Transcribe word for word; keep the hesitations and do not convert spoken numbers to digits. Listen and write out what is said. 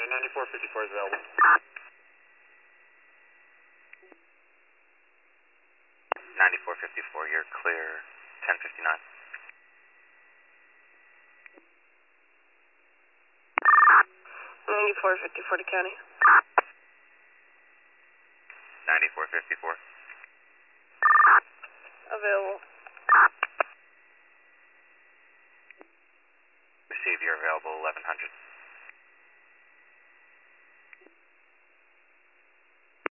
County, ninety-four fifty-four is available. ninety-four fifty-four, you're clear, ten fifty-nine. ninety-four fifty-four to County. ninety-four fifty-four. Available. Receive, you're available, eleven hundred.